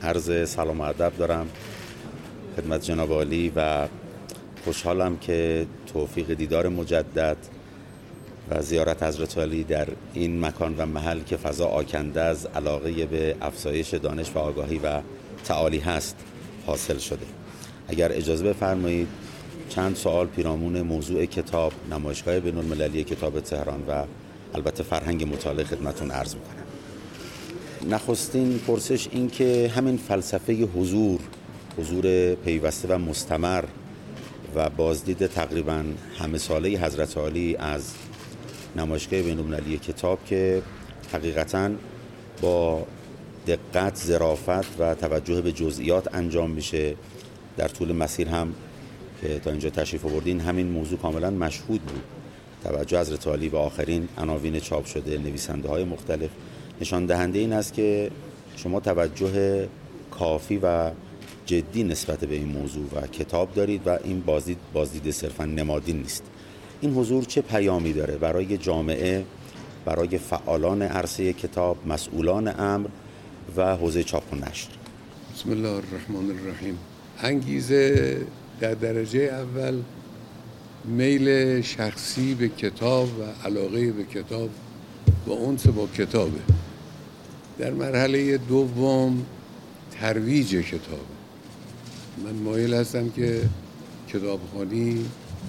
عرض سلام و ادب دارم خدمت جناب عالی و خوشحالم که توفیق دیدار مجدد و زیارت حضرت عالی در این مکان و محل که فضا آکنده از علاقه به افزایش دانش و آگاهی و تعالی هست حاصل شده. اگر اجازه بفرمایید چند سوال پیرامون موضوع کتاب، نمایشگاه بین‌المللی کتاب تهران و البته فرهنگ مطالعه خدمتون عرض میکنم. نخستین پرسش این که همین فلسفه حضور پیوسته و مستمر و بازدید تقریبا همه ساله حضرت عالی از نمایشگاه بین‌المللی کتاب که حقیقتاً با دقت، ظرافت و توجه به جزئیات انجام میشه. در طول مسیر هم که تا اینجا تشریف آوردین همین موضوع کاملا مشهود بود. توجه حضرت عالی به آخرین عناوین چاپ شده، نویسنده های مختلف نشان دهنده این است که شما توجه کافی و جدی نسبت به این موضوع و کتاب دارید و این بازدید صرفا نمادین نیست. این حضور چه پیامی داره برای جامعه، برای فعالان عرصه کتاب، مسئولان امر و حوزه چاپ و نشر؟ بسم الله الرحمن الرحیم. انگیزه در درجه اول میل شخصی به کتاب و علاقه به کتاب و انس با کتابه. در مرحله دوم ترویج کتاب. من مایل هستم که کتابخوانی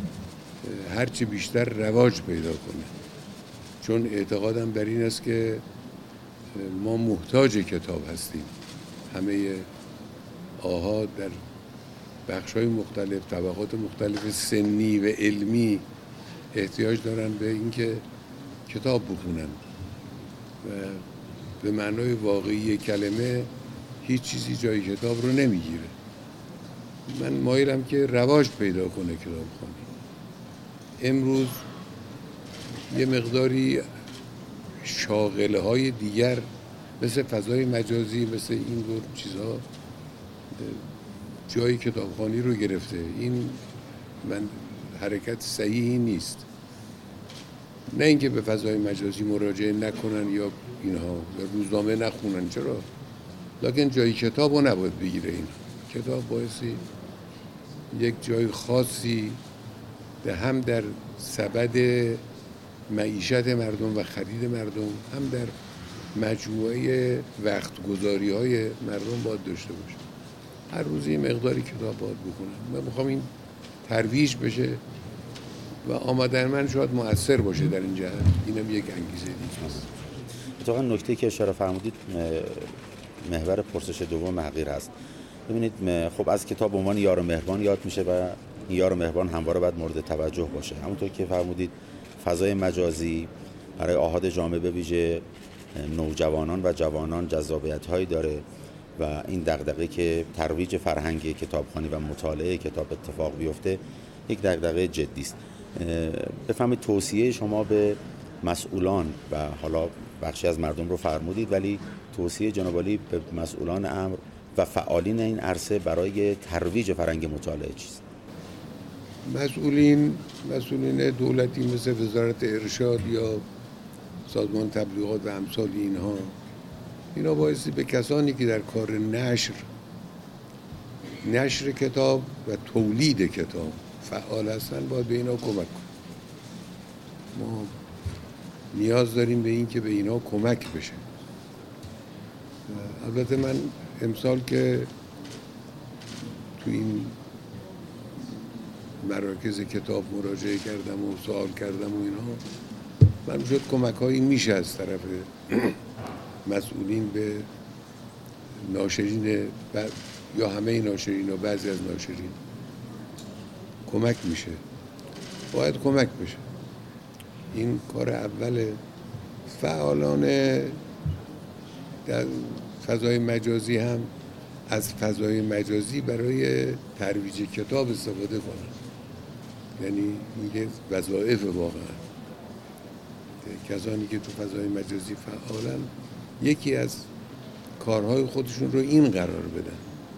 هرچی بیشتر رواج پیدا کنه، چون اعتقادم بر این است که ما محتاج کتاب هستیم. همه آحاد در بخش‌های مختلف، طبقات مختلف سنی و علمی احتیاج دارن به اینکه کتاب بخونن و به معنای واقعی کلمه هیچ چیزی جای کتاب رو نمیگیره. من مایلم که رواج پیدا کنه کتابخوانی. امروز یه مقداری شاغله های دیگر مثل فضای مجازی، مثل این دور چیزها جای کتابخوانی رو گرفته. این من حرکت صحیحی نیست. نه اینکه به فضای مجازی مراجعه نکنن یا اینها یا روزنامه نخونن، چرا؟ لکن جای کتاب رو نباید بگیره. این کتاب بایستی یک جای خاصی هم در سبد معیشت مردم و خرید مردم، هم در مجموعه وقت گذاری های مردم باید داشته باشه. هر روز یه مقداری کتاب باید بخونن. من میخوام این ترویج بشه و آمدن من شاید مؤثر باشه در این جهت. اینم یک انگیزه دیگه است. اتفاقا نکته که اشاره فرمودید محور پرسش دوم حقیر هست. ببینید، خب از کتاب به عنوان یار مهربان یاد میشه و این یار مهربان همواره باید مورد توجه باشه. همونطور که فرمودید فضای مجازی برای آحاد جامعه به ویژه نوجوانان و جوانان جذابیت‌هایی داره و این دغدغه که ترویج فرهنگ کتابخوانی و مطالعه کتاب اتفاق بیفته یک دغدغه جدی است. بفهمید توصیه شما به مسئولان و حالا بخشی از مردم رو فرمودید، ولی توصیه جناب عالی به مسئولان امر و فعالین این عرصه برای ترویج فرهنگ مطالعه چیست؟ مسئولین دولتی مثل وزارت ارشاد یا سازمان تبلیغات و امثال اینا بایستی به کسانی که در کار نشر کتاب و تولید کتاب فعال هستن باید به اینا کمک کنن. ما نیاز داریم به این که به اینا کمک بشه. البته من امسال که تو این مراکز کتاب مراجعه کردم و سوال کردم و اینها، من شد کمک هایی میشه از طرف مسئولین به ناشرین یا همه ناشرین و بعضی از ناشرین کمک میشه. باید کمک بشه. این کار اول. فعالان در فضای مجازی هم از فضای مجازی برای ترویج کتاب استفاده کنن. یعنی میگه وظایف واقعا کسانی که تو فضای مجازی فعالن یکی از کارهای خودشون رو این قرار بدن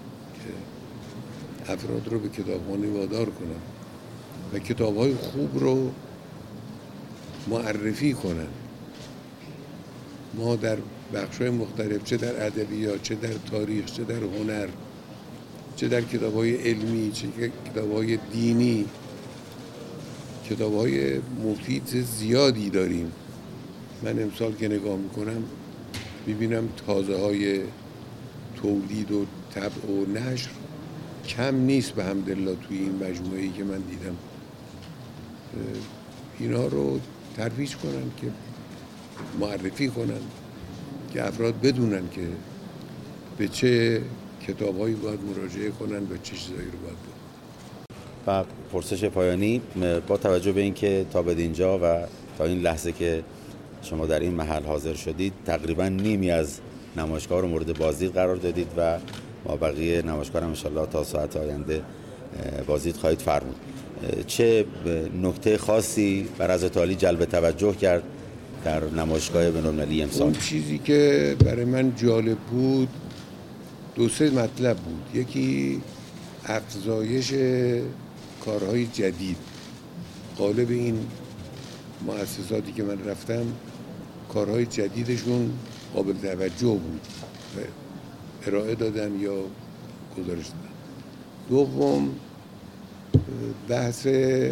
که افراد رو به کتابخوانی وادار کنن و کتاب‌های خوب رو معرفی کنن. ما در بخش‌های مختلف، چه در ادبیات، چه در تاریخ، چه در هنر، چه در کتاب‌های علمی، چه کتاب‌های دینی، کتاب‌های مفید زیادی داریم. من امسال که نگاه میکنم میبینم تازه‌های تولید و طبع و نشر کم نیست به حمدالله توی این مجموعه‌ای که من دیدم. اینا رو ترویج کنن، که معرفی کنن، که افراد بدونن که به چه کتاب‌هایی باید مراجعه کنن و چه چیزایی رو باید بدونن. و پرسش پایانی، با توجه به اینکه تا به اینجا و تا این لحظه که شما در این محل حاضر شدید تقریبا نیمی از نمایشگاه رو مورد بازدید قرار دادید و ما بقیه نمایشگاه هم انشالله تا ساعت آینده بازدید خواهید فرمود، چه نکته خاصی بر حضرت عالی جلب توجه کرد در نمایشگاه بین‌المللی امسال؟ اون چیزی که برای من جالب بود 2-3 مطلب بود. یکی افزایش کارهای جدید. غالب این مؤسساتی که من رفتم کارهای جدیدشون قابل توجه بود و ارائه دادن یا گزارش دادن. دوم بحث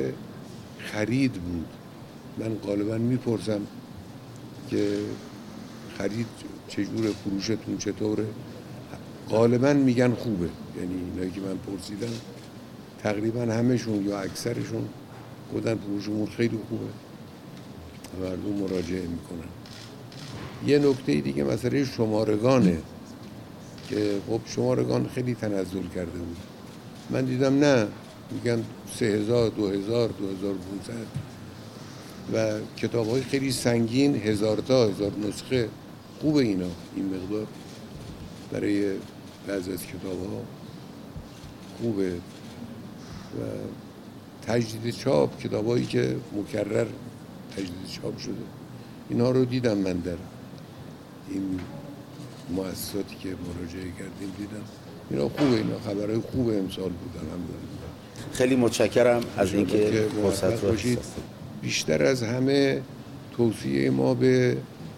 خرید بود. من غالبا میپرسم که خرید چجوره، فروشتون چطوره؟ غالبا میگن خوبه. یعنی اینایی که من پرسیدم تقریبا همشون یا اکثرشون گفتن فروشمون خیلی خوبه، مردم مراجعه میکنن. یه نکته دیگه مسئله شمارگانه که خب شمارگان خیلی تنزل کرده بود. من دیدم نه، میگن 3000 2000 2500 و کتاب‌های خیلی سنگین 1000 تا 1000 نسخه. خوبه اینا، این مقدار برای بعضی از کتاب‌ها خوبه. و تجدید چاپ، کتابایی که مکرر تجدید چاپ شده، اینا رو دیدم من در این مؤسساتی که مراجعه کردیم دیدم. اینا خوبه، اینا خبرهای خوبه امسال بودن. الحمدلله. خیلی متشکرم از اینکه فرصت رو باشید. بیشتر از همه توصیه ما به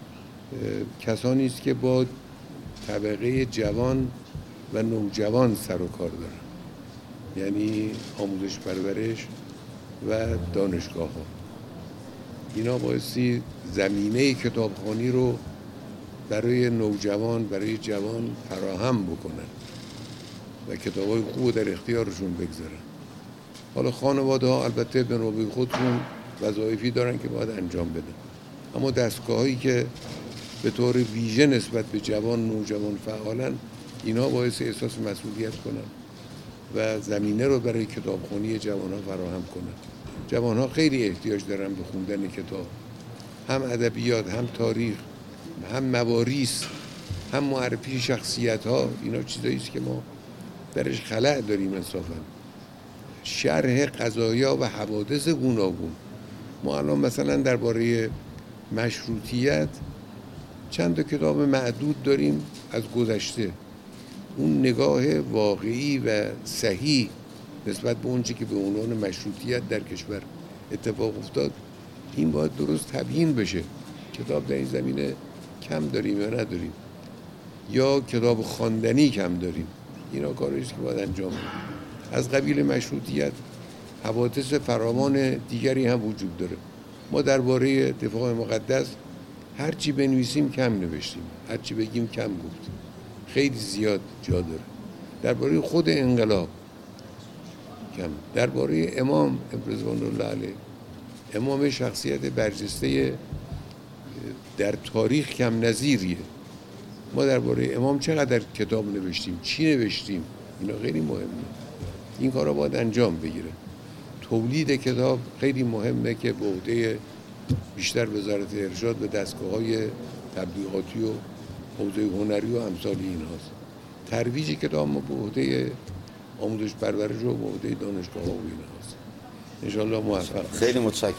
کسانی است که با طبقه جوان و نوجوان سر و کار دارن، یعنی آموزش پرورش و دانشگاه ها. اینا بایستی زمینه کتابخوانی رو برای نوجوان، برای جوان فراهم بکنن و کتابای خوب در اختیارشون بگذارن. حالا خانواده ها البته به نوبه خودشون وظایفی دارن که باید انجام بدن، اما دستگاه هایی که به طور ویژه نسبت به جوان نوجوان فعالن، اینا باعث احساس مسئولیت کنن و زمینه رو برای کتابخوانی جوان ها فراهم کنن. جوان ها خیلی احتیاج دارن به خوندن کتاب، هم ادبیات، هم تاریخ، هم مواریث، هم معرفی شخصیت ها. اینا چیزایی است که ما درش خلأ داریم انصافا. شرح قضایا و حوادث گوناگون. ما الان مثلا درباره مشروطیت چند تا کتاب معدود داریم از گذشته. اون نگاه واقعی و صحیح نسبت به اونچه که به عنوان مشروطیت در کشور اتفاق افتاد، این باید درست تبیین بشه. کتاب در این زمینه کم داریم یا نداریم، یا کتاب خواندنی کم داریم. اینا کاریست که باید انجام بدیم. از قبیل مشروطیت حوادث فراوان دیگری هم وجود داره. ما درباره دفاع مقدس هرچی بنویسیم کم نوشتیم، هرچی بگیم کم گفتیم. خیلی زیاد جا داره. درباره خود انقلاب کم. درباره امام رضوان الله علیه، امام شخصیت برجسته در تاریخ کم نظیریه. ما درباره امام چقدر کتاب نوشتیم، چی نوشتیم، اینا خیلی مهمه. این کارا باید انجام بگیره. تولید کتاب خیلی مهمه که به عهده بیشتر وزارت ارشاد و دستگاه‌های تبلیغاتی و حوزه هنری و امثال اینهاست. ترویج کتاب ما به عهده آموزش پرورش و به عهده دانشگاه‌ها و اینهاست. ان شاءالله موفق. خیلی متشکرم.